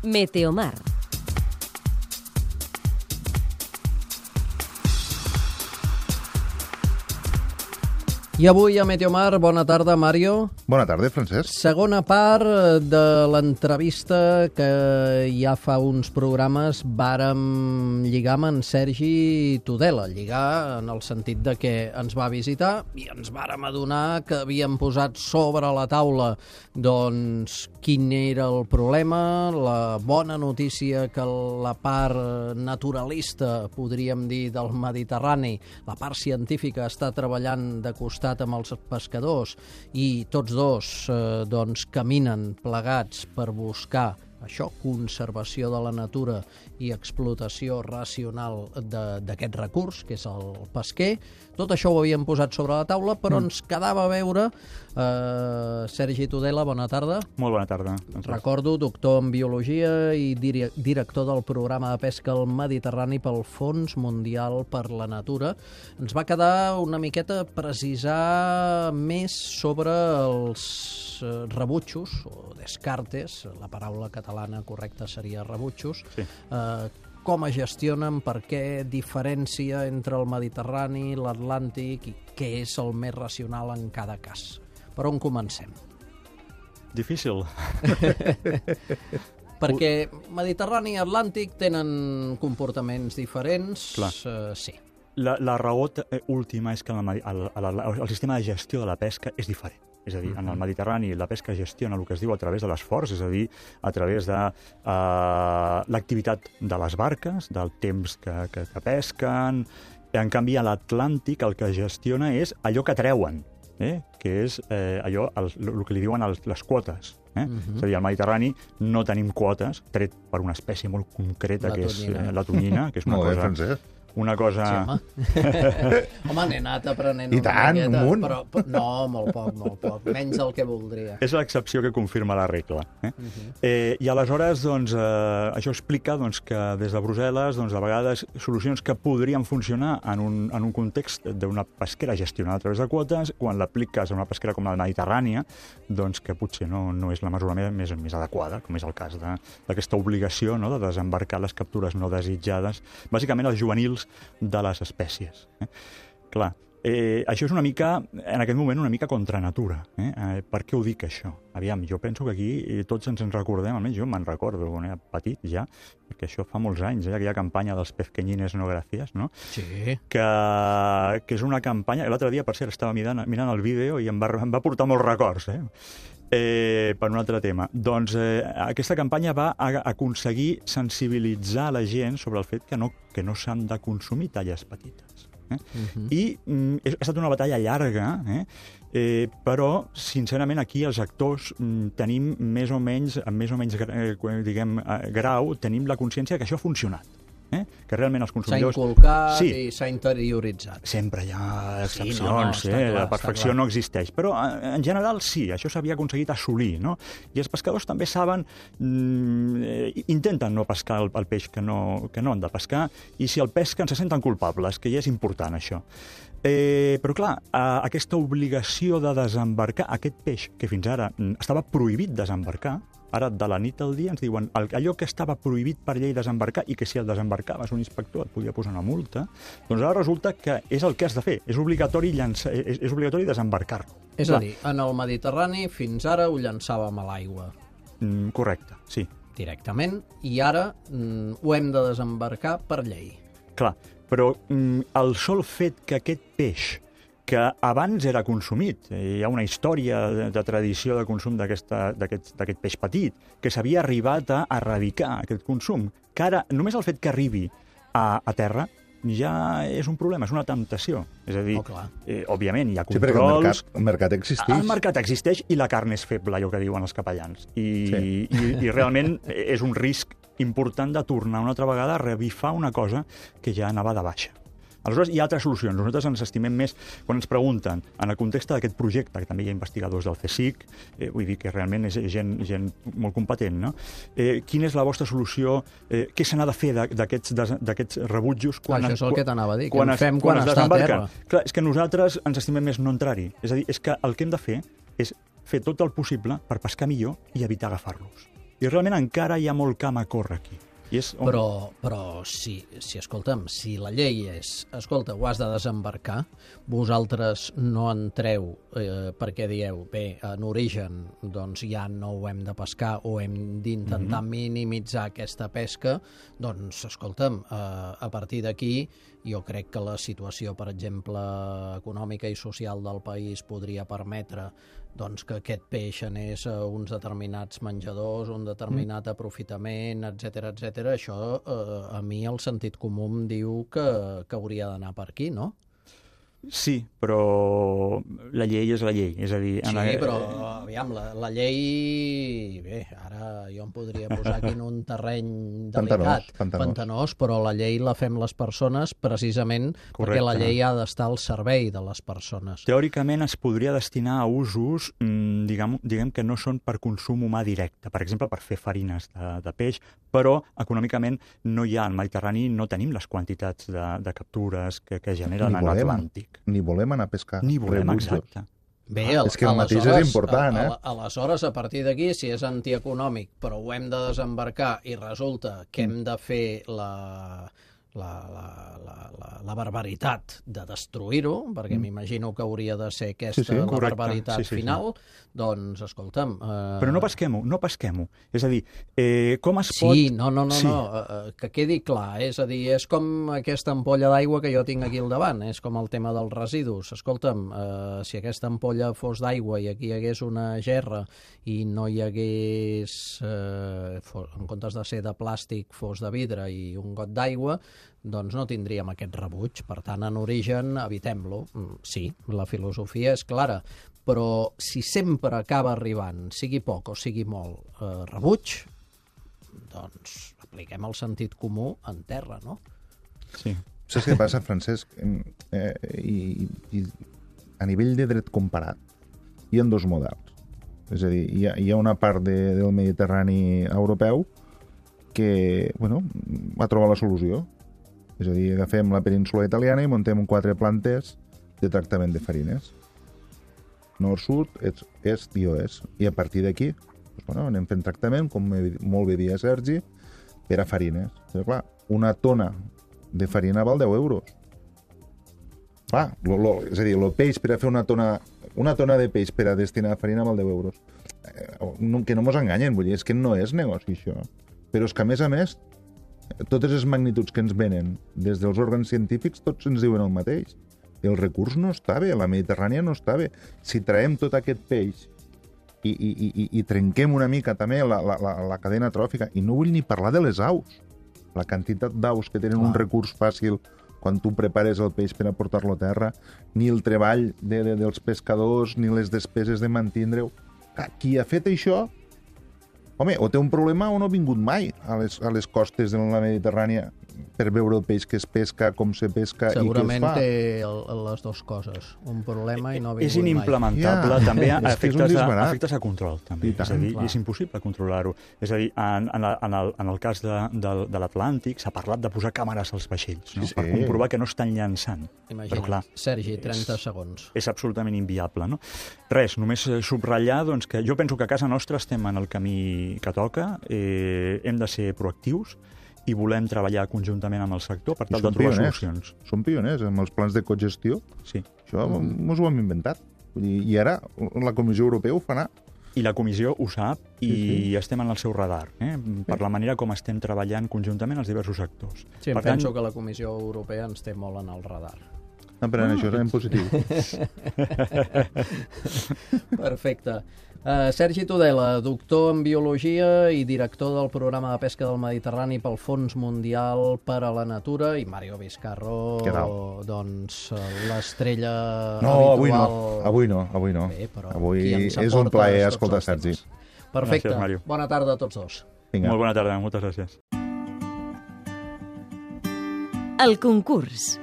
Meteomar. I avui a Meteomar, bona tarda, Mario. Bona tarda, Francesc. Segona part de l'entrevista que ja fa uns programes vàrem lligar amb en Sergi Tudela. Lligar en el sentit de que ens va visitar i ens vàrem adonar que havíem posat sobre la taula doncs quin era el problema, la bona notícia que la part naturalista, podríem dir, del Mediterrani, la part científica està treballant de costat amb els pescadors i tots dos doncs caminen plegats per buscar això, conservació de la natura i explotació racional d'aquest recurs, que és el pesquer. Tot això ho havíem posat sobre la taula, però ens quedava a veure... Sergi Tudela, bona tarda. Molt bona tarda. Recordo, doctor en Biologia i director del programa de pesca al Mediterrani pel Fons Mundial per la Natura. Ens va quedar una miqueta precisar més sobre els rebutjos, o descartes, la paraula catalana correcta seria rebutjos, sí. Com es gestionen, per què diferència entre el Mediterrani, l'Atlàntic i què és el més racional en cada cas. Per on comencem? Difícil. Perquè Mediterrani i Atlàntic tenen comportaments diferents. Sí. La raó última és que el sistema de gestió de la pesca és diferent. És a dir, en el Mediterrani la pesca gestiona el que es diu a través de l'esforç, és a dir, a través de l'activitat de les barques, del temps que pesquen. En canvi, a l'Atlàntic el que gestiona és allò que treuen, que és allò, el que li diuen les quotes. És a dir, al Mediterrani no tenim quotes, tret per una espècie molt concreta, que és la tonyina, que és una cosa... Francesc. Una cosa... Sí, home, n'he anat aprenent I tant, un munt. però no, molt poc, menys del que voldria. És l'excepció que confirma la regla. I aleshores, doncs, això explica que des de Brussel·les, a vegades, solucions que podrien funcionar en un context d'una pesquera gestionada a través de quotes, quan l'apliques a una pesquera com la mediterrània, doncs que potser no és la mesura més adequada, com és el cas d'aquesta obligació de desembarcar les captures no desitjades, bàsicament els juvenils de les espècies. Clar, això és una mica, en aquest moment, una mica contra natura. Per què ho dic, això? Aviam, jo penso que aquí tots ens en recordem, almenys jo me'n recordo, quan era petit ja, perquè això fa molts anys, aquella campanya dels pezqueñines no gracias, no? Sí. Que és una campanya, l'altre dia, per cert, estava mirant el vídeo i em va portar molts records, per un altre tema. Doncs aquesta campanya va aconseguir sensibilitzar la gent sobre el fet que no s'han de consumir talles petites. I ha estat una batalla llarga, però, sincerament, aquí els actors tenim més o menys grau, tenim la consciència que això ha funcionat. Que realment els consumidors... S'ha inculcat i s'ha interioritzat. Sempre hi ha excepcions, la perfecció no existeix. Però, en general, sí, això s'havia aconseguit assolir, no? I els pescadors també saben, intenten no pescar el peix que no han de pescar, i si el pesquen se senten culpables, que ja és important, això. Però, clar, aquesta obligació de desembarcar aquest peix, que fins ara estava prohibit desembarcar, ara, de la nit al dia, ens diuen allò que estava prohibit per llei desembarcar i que si el desembarcaves un inspector et podia posar una multa, doncs ara resulta que és el que has de fer. És obligatori desembarcar-lo. És a dir, en el Mediterrani fins ara ho llançàvem a l'aigua. Correcte, sí. Directament, i ara ho hem de desembarcar per llei. Clar, però el sol fet que aquest peix, que abans era consumit. Hi ha una història de tradició de consum d'aquest peix petit, que s'havia arribat a erradicar aquest consum, que ara només el fet que arribi a terra ja és un problema, és una temptació. És a dir, òbviament, hi ha controls... Sí, perquè el mercat existeix. El mercat existeix i la carn és feble, allò que diuen els capellans. I realment és un risc important de tornar una altra vegada a revifar una cosa que ja anava de baixa. Aleshores, hi ha altres solucions. Nosaltres ens estimem més quan ens pregunten, en el context d'aquest projecte, que també hi ha investigadors del CSIC, vull dir que realment és gent molt competent, no? Quina és la vostra solució? Què se n'ha de fer d'aquests rebutjos? Això és el que t'anava a dir, que en fem quan està a terra. Clar, és que nosaltres ens estimem més no entrar-hi. És a dir, és que el que hem de fer és fer tot el possible per pescar millor i evitar agafar-los. I realment encara hi ha molt camp a córrer aquí. I és on... Però si escolta'm, si la llei és, escolta, ho has de desembarcar, vosaltres no entreu perquè dieu, bé, en origen doncs ja no ho hem de pescar o hem d'intentar minimitzar aquesta pesca, doncs, escolta'm, a partir d'aquí jo crec que la situació, per exemple, econòmica i social del país podria permetre doncs, que aquest peix anés a uns determinats menjadors, un determinat aprofitament, etc etc. Això, a mi, el sentit comú em diu que hauria d'anar per aquí, no? Sí, però la llei és la llei. És a dir, sí, però, aviam, la llei... Bé, ara jo em podria posar aquí en un terreny delicat, pantanós, però la llei la fem les persones precisament perquè la llei ha d'estar al servei de les persones. Teòricament es podria destinar a usos, diguem que no són per consum humà directe, per exemple, per fer farines de peix, però econòmicament no hi ha, al Mediterrani no tenim les quantitats de captures que generen en l'Atlàntic. Ni volem anar a pescar. Ni volem, exacte. Bé, és que el mateix és important, Aleshores, a partir d'aquí, si és antieconòmic, però ho hem de desembarcar i resulta que hem de fer la barbaritat de destruir-ho, perquè m'imagino que hauria de ser aquesta la barbaritat final, doncs, escolta'm... Però no pesquem-ho. És a dir, com es pot... Sí, no, que quedi clar. És a dir, és com aquesta ampolla d'aigua que jo tinc aquí al davant, és com el tema dels residus. Escolta'm, si aquesta ampolla fos d'aigua i aquí hi hagués una gerra i no hi hagués, en comptes de ser de plàstic, fos de vidre i un got d'aigua, doncs no tindríem aquest rebuig. Per tant, en origen, evitem-lo. Sí, la filosofia és clara, però si sempre acaba arribant, sigui poc o sigui molt, rebuig, doncs apliquem el sentit comú en terra, no? Sí. Saps què passa, Francesc? I a nivell de dret comparat, hi ha dos models. És a dir, hi ha una part del Mediterrani europeu que, va trobar la solució. És a dir, agafem la península italiana i muntem 4 plantes de tractament de farines. Nord, sud, est i oest. I a partir d'aquí anem fent tractament, com molt bé dia Sergi, per a farines. Però, clar, una tona de farina val 10 euros. Clar, és a dir, el peix per a fer una tona de peix per a destinar a farina val 10 euros. Que no mos enganyen, vull dir, és que no és negoci, això. Però és que, a més, totes les magnituds que ens venen des dels òrgans científics, tots ens diuen el mateix. El recurs no està bé, la Mediterrània no està bé. Si traiem tot aquest peix i trenquem una mica també la cadena tròfica, i no vull ni parlar de les aus, la quantitat d'aus que tenen un recurs fàcil quan tu prepares el peix per a portar-lo a terra, ni el treball dels pescadors, ni les despeses de mantindre-ho. Qui ha fet això, home, o té un problema o no ha vingut mai a les costes de la Mediterrània per veure el peix que es pesca, com se pesca i què es fa. Segurament té les dues coses, un problema i no ha vingut mai. És inimplementable també a efectes de control. També. És a dir, és impossible controlar-ho. És a dir, en el cas de l'Atlàntic s'ha parlat de posar càmeres als vaixells, no? Per comprovar que no estan llançant. Imagina't, Sergi, 30 segons. És absolutament inviable, no? Res, només subratllar doncs, que jo penso que a casa nostra estem en el camí que toca, hem de ser proactius i volem treballar conjuntament amb el sector per tal de trobar solucions. Som pioners amb els plans de cogestió. Sí. Això mos ho hem inventat. I ara la Comissió Europea ho farà. I la Comissió ho sap i estem en el seu radar, per la manera com estem treballant conjuntament els diversos sectors. Sí, penso que la Comissió Europea ens té molt en el radar. Però en això és en positiu. Perfecte. Sergi Tudela, doctor en Biologia i director del programa de pesca del Mediterrani pel Fons Mundial per a la Natura, i Mario Vizcarro, doncs l'estrella habitual... Avui no. Bé, però avui és un plaer escoltar Sergi. Perfecte. Gràcies, Mario. Bona tarda a tots dos. Vinga. Molt bona tarda, moltes gràcies. El concurs.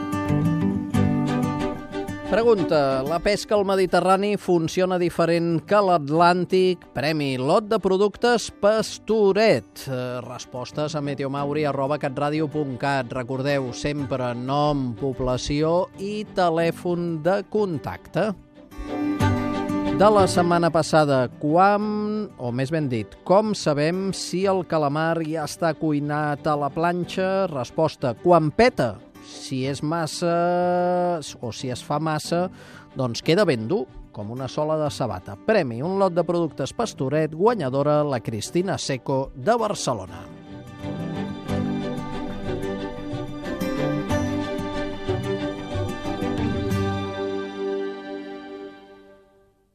Pregunta: la pesca al Mediterrani funciona diferent que l'Atlàntic? Premi lot de productes Pastoret. Respostes a meteomauri@catradio.cat. Recordeu sempre nom, població i telèfon de contacte. de la setmana passada. O més ben dit, com sabem si el calamar ja està cuinat a la planxa? Resposta, quan peta. Si és massa o si es fa massa, doncs queda ben dur, com una sola de sabata. Premi, un lot de productes Pastoret, guanyadora la Cristina Seco de Barcelona.